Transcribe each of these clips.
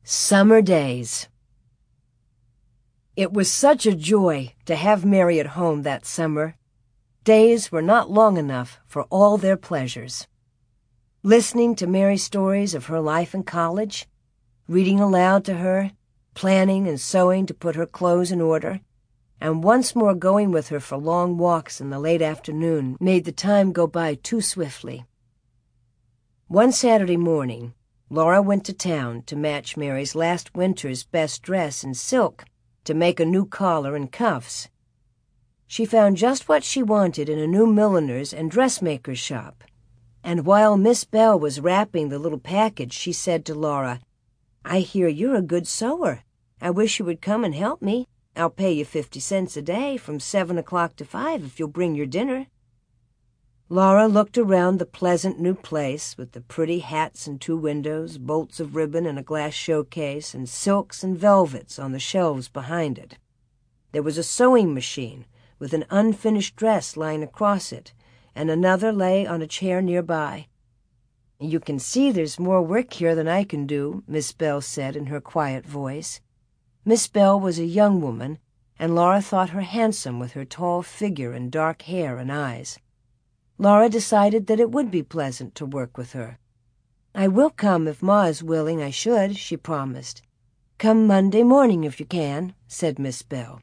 Summer Days. It was such a joy to have Mary at home that summer. Days were not long enough for all their pleasures. Listening to Mary's stories of her life in college, reading aloud to her, planning and sewing to put her clothes in order, and once more going with her for long walks in the late afternoon made the time go by too swiftly. One Saturday morning, Laura went to town to match Mary's last winter's best dress in silk to make a new collar and cuffs. She found just what she wanted in a new milliner's and dressmaker's shop, and while Miss Bell was wrapping the little package, she said to Laura, "I hear you're a good sewer. I wish you would come and help me. I'll pay you 50 cents a day from 7 o'clock to 5 if you'll bring your dinner." Laura looked around the pleasant new place with the pretty hats and 2 windows, bolts of ribbon and a glass showcase, and silks and velvets on the shelves behind it. There was a sewing machine with an unfinished dress lying across it, and another lay on a chair nearby. "You can see there's more work here than I can do," Miss Bell said in her quiet voice. Miss Bell was a young woman, and Laura thought her handsome with her tall figure and dark hair and eyes. Laura decided that it would be pleasant to work with her. "I will come if Ma is willing I should," she promised. "Come Monday morning if you can," said Miss Bell.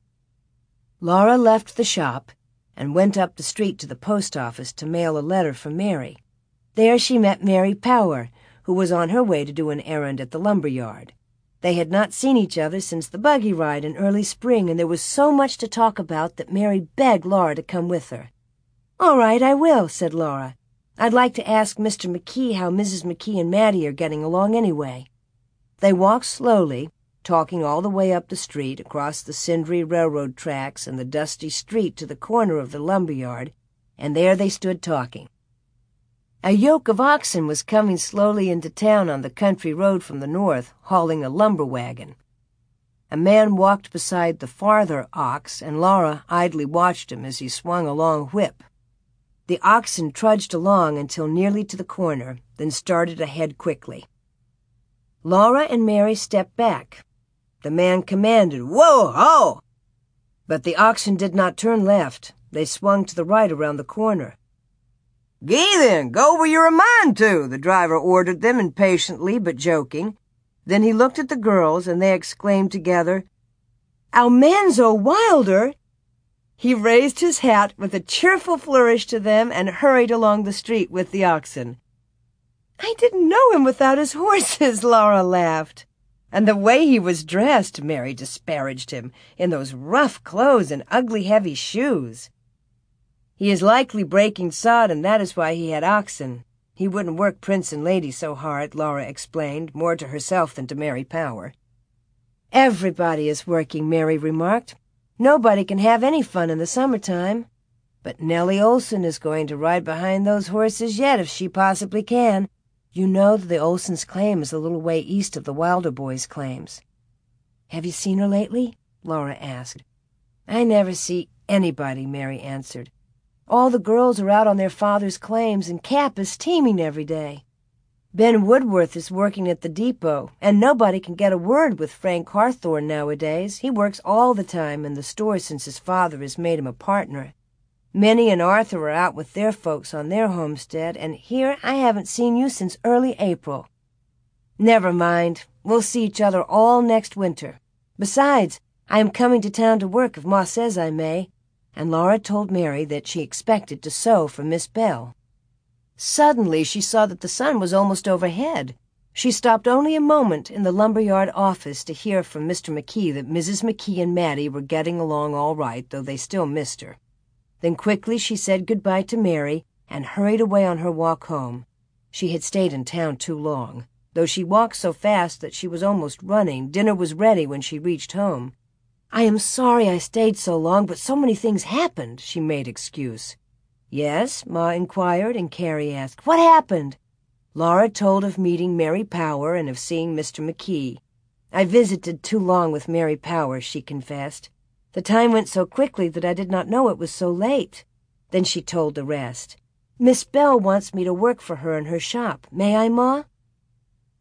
Laura left the shop and went up the street to the post office to mail a letter for Mary. There she met Mary Power, who was on her way to do an errand at the lumber yard. They had not seen each other since the buggy ride in early spring, and there was so much to talk about that Mary begged Laura to come with her. "All right, I will," said Laura. "I'd like to ask Mr. McKee how Mrs. McKee and Mattie are getting along anyway." They walked slowly, talking all the way up the street, across the cindery railroad tracks and the dusty street to the corner of the lumber yard, and there they stood talking. A yoke of oxen was coming slowly into town on the country road from the north, hauling a lumber wagon. A man walked beside the farther ox, and Laura idly watched him as he swung a long whip. The oxen trudged along until nearly to the corner, then started ahead quickly. Laura and Mary stepped back. The man commanded, "Whoa, ho!" But the oxen did not turn left. They swung to the right around the corner. "Gee then, go where you're a mind to," the driver ordered them impatiently but joking. Then he looked at the girls, and they exclaimed together, "Almanzo Wilder!" He raised his hat with a cheerful flourish to them and hurried along the street with the oxen. "I didn't know him without his horses," Laura laughed. "And the way he was dressed," Mary disparaged him, "in those rough clothes and ugly heavy shoes." "He is likely breaking sod, and that is why he had oxen. He wouldn't work Prince and Lady so hard," Laura explained, more to herself than to Mary Power. "Everybody is working," Mary remarked. "Nobody can have any fun in the summertime. But Nellie Olson is going to ride behind those horses yet if she possibly can. You know that the Olsons' claim is a little way east of the Wilder boys' claims." "Have you seen her lately?" Laura asked. "I never see anybody," Mary answered. "All the girls are out on their father's claims, and Cap is teaming every day. Ben Woodworth is working at the depot, and nobody can get a word with Frank Hawthorne nowadays. He works all the time in the store since his father has made him a partner. Minnie and Arthur are out with their folks on their homestead, and here I haven't seen you since early April." "Never mind. We'll see each other all next winter. Besides, I am coming to town to work if Ma says I may," and Laura told Mary that she expected to sew for Miss Bell. Suddenly she saw that the sun was almost overhead. She stopped only a moment in the lumberyard office to hear from Mr. McKee that Mrs. McKee and Mattie were getting along all right, though they still missed her. Then quickly she said goodbye to Mary and hurried away on her walk home. She had stayed in town too long. Though she walked so fast that she was almost running, dinner was ready when she reached home. "I am sorry I stayed so long, but so many things happened," she made excuse. "Yes?" Ma inquired, and Carrie asked, "What happened?" Laura told of meeting Mary Power and of seeing Mr. McKee. "I visited too long with Mary Power," she confessed. "The time went so quickly that I did not know it was so late." Then she told the rest. "Miss Bell wants me to work for her in her shop. May I, Ma?"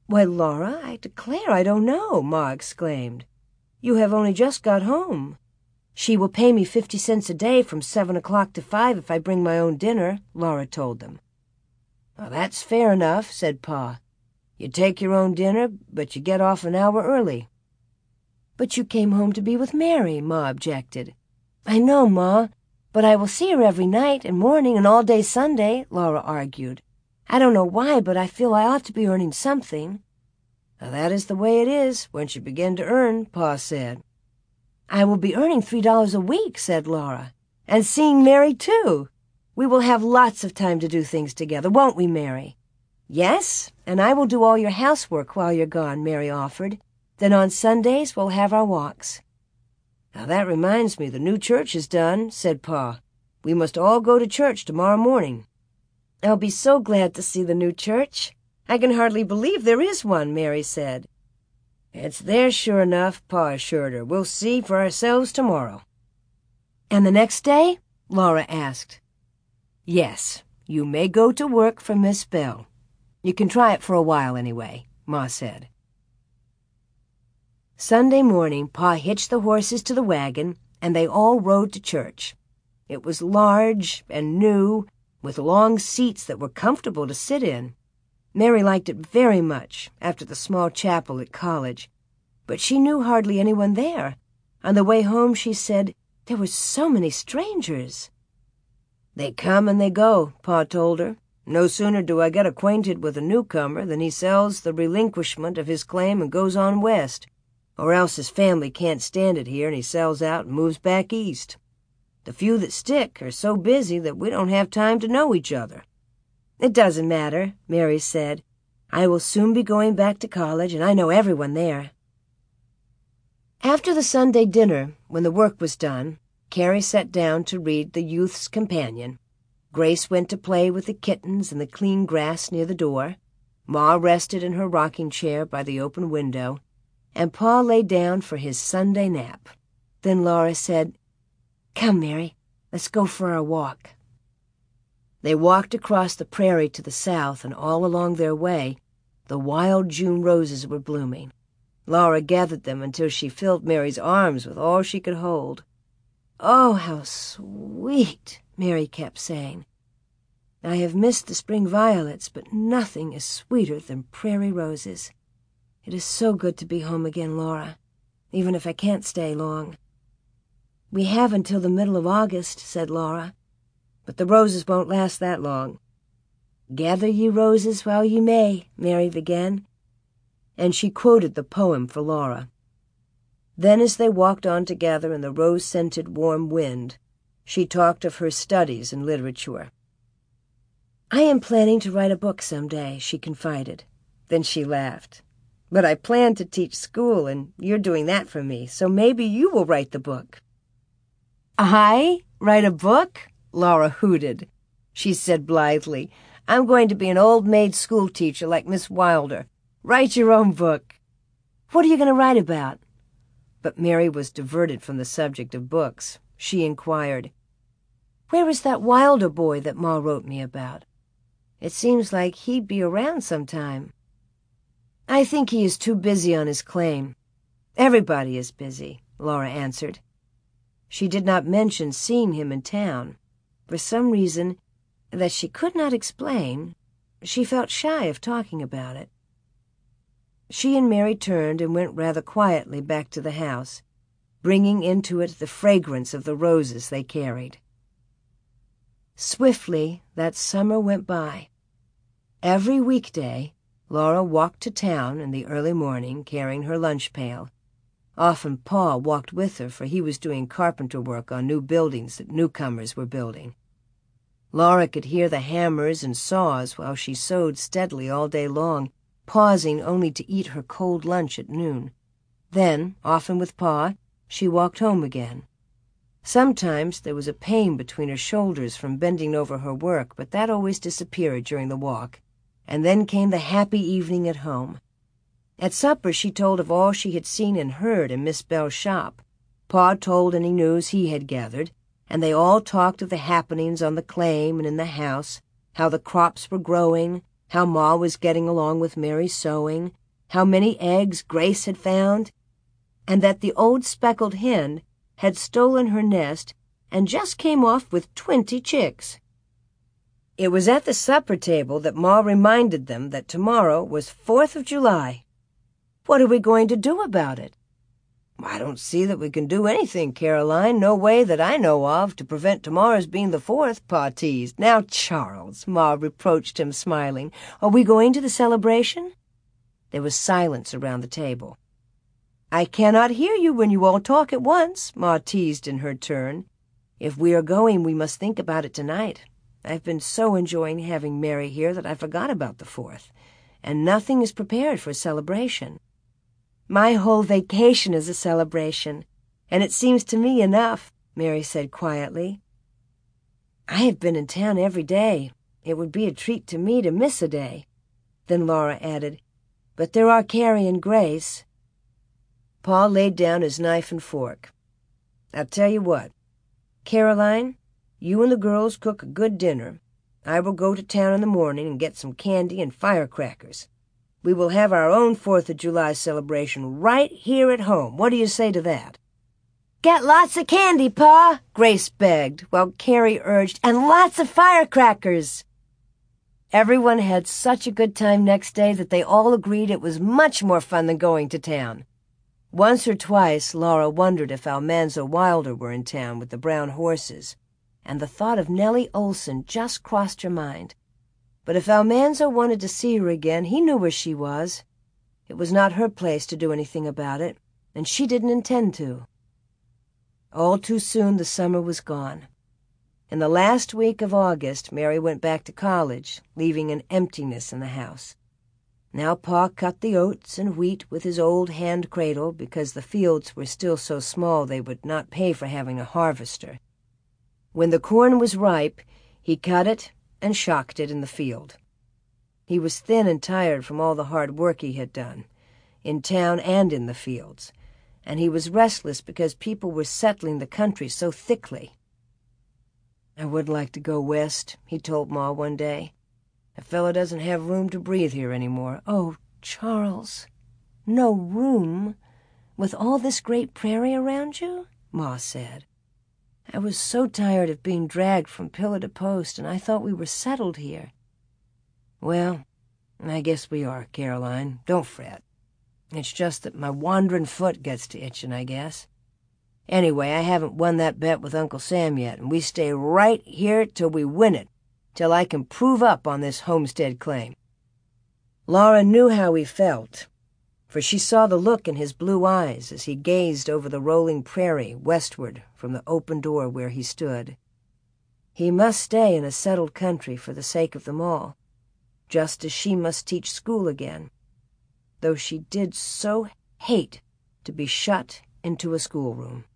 "Why, Laura, I declare I don't know," Ma exclaimed. "You have only just got home." "She will pay me 50 cents a day from 7 o'clock to 5 if I bring my own dinner," Laura told them. "Well, that's fair enough," said Pa. "You take your own dinner, but you get off an hour early." "But you came home to be with Mary," Ma objected. "I know, Ma, but I will see her every night and morning and all day Sunday," Laura argued. "I don't know why, but I feel I ought to be earning something." "Now, that is the way it is, once you begin to earn," Pa said. "I will be earning $3 a week," said Laura, "and seeing Mary, too. We will have lots of time to do things together, won't we, Mary?" "Yes, and I will do all your housework while you're gone," Mary offered. "Then on Sundays we'll have our walks." "Now that reminds me, the new church is done," said Pa. "We must all go to church tomorrow morning." "I'll be so glad to see the new church. I can hardly believe there is one," Mary said. "It's there sure enough," Pa assured her. "We'll see for ourselves tomorrow." "And the next day?" Laura asked. "Yes, you may go to work for Miss Bell. You can try it for a while anyway," Ma said. Sunday morning, Pa hitched the horses to the wagon, and they all rode to church. It was large and new, with long seats that were comfortable to sit in. Mary liked it very much, after the small chapel at college, but she knew hardly anyone there. On the way home, she said, there were so many strangers. "They come and they go," Pa told her. "No sooner do I get acquainted with a newcomer than he sells the relinquishment of his claim and goes on west. Or else his family can't stand it here and he sells out and moves back east. The few that stick are so busy that we don't have time to know each other." "It doesn't matter," Mary said. "I will soon be going back to college, and I know everyone there." After the Sunday dinner, when the work was done, Carrie sat down to read The Youth's Companion. Grace went to play with the kittens in the clean grass near the door. Ma rested in her rocking chair by the open window, and Pa lay down for his Sunday nap. Then Laura said, "Come, Mary, let's go for our walk." They walked across the prairie to the south, and all along their way, the wild June roses were blooming. Laura gathered them until she filled Mary's arms with all she could hold. "Oh, how sweet," Mary kept saying. "I have missed the spring violets, but nothing is sweeter than prairie roses. It is so good to be home again, Laura, even if I can't stay long." "We have until the middle of August," said Laura, "but the roses won't last that long." "Gather ye roses while ye may," Mary began, and she quoted the poem for Laura. Then, as they walked on together in the rose-scented warm wind, she talked of her studies in literature. "I am planning to write a book someday," she confided. Then she laughed. "But I plan to teach school, and you're doing that for me, so maybe you will write the book." "I write a book?" Laura hooted. She said blithely, "I'm going to be an old-maid schoolteacher like Miss Wilder. Write your own book." "What are you going to write about?" But Mary was diverted from the subject of books. She inquired, "Where is that Wilder boy that Ma wrote me about? It seems like he'd be around sometime." "I think he is too busy on his claim. Everybody is busy," Laura answered. She did not mention seeing him in town. For some reason that she could not explain, she felt shy of talking about it. She and Mary turned and went rather quietly back to the house, bringing into it the fragrance of the roses they carried. Swiftly that summer went by. Every weekday, Laura walked to town in the early morning carrying her lunch pail. Often Pa walked with her, for he was doing carpenter work on new buildings that newcomers were building. Laura could hear the hammers and saws while she sewed steadily all day long, pausing only to eat her cold lunch at noon. Then, often with Pa, she walked home again. Sometimes there was a pain between her shoulders from bending over her work, but that always disappeared during the walk. And then came the happy evening at home. At supper she told of all she had seen and heard in Miss Bell's shop. Pa told any news he had gathered, and they all talked of the happenings on the claim and in the house, how the crops were growing, how Ma was getting along with Mary's sewing, how many eggs Grace had found, and that the old speckled hen had stolen her nest and just came off with 20 chicks. It was at the supper table that Ma reminded them that tomorrow was 4th of July. "What are we going to do about it?" "I don't see that we can do anything, Caroline. No way that I know of to prevent tomorrow's being the 4th, Pa teased. "Now, Charles," Ma reproached him, smiling, "are we going to the celebration?" There was silence around the table. "I cannot hear you when you all talk at once," Ma teased in her turn. "If we are going, we must think about it tonight. I've been so enjoying having Mary here that I forgot about the 4th, and nothing is prepared for a celebration." "My whole vacation is a celebration, and it seems to me enough," Mary said quietly. "I have been in town every day. It would be a treat to me to miss a day." Then Laura added, "But there are Carrie and Grace." Pa laid down his knife and fork. "I'll tell you what. Caroline, you and the girls cook a good dinner. I will go to town in the morning and get some candy and firecrackers. We will have our own 4th of July celebration right here at home. What do you say to that?" "Get lots of candy, Pa," Grace begged, while Carrie urged, "and lots of firecrackers." Everyone had such a good time next day that they all agreed it was much more fun than going to town. Once or twice Laura wondered if Almanzo Wilder were in town with the brown horses, and the thought of Nellie Olson just crossed her mind. But if Almanzo wanted to see her again, he knew where she was. It was not her place to do anything about it, and she didn't intend to. All too soon the summer was gone. In the last week of August, Mary went back to college, leaving an emptiness in the house. Now Pa cut the oats and wheat with his old hand cradle because the fields were still so small they would not pay for having a harvester. When the corn was ripe, he cut it and shocked it in the field. He was thin and tired from all the hard work he had done, in town and in the fields, and he was restless because people were settling the country so thickly. "I would like to go west," he told Ma one day. "A fellow doesn't have room to breathe here anymore." "Oh, Charles, no room? With all this great prairie around you?" Ma said. "I was so tired of being dragged from pillar to post, and I thought we were settled here." "Well, I guess we are, Caroline. Don't fret. It's just that my wandering foot gets to itching, I guess. Anyway, I haven't won that bet with Uncle Sam yet, and we stay right here till we win it, till I can prove up on this homestead claim." Laura knew how he felt, for she saw the look in his blue eyes as he gazed over the rolling prairie westward from the open door where he stood. He must stay in a settled country for the sake of them all, just as she must teach school again, though she did so hate to be shut into a schoolroom.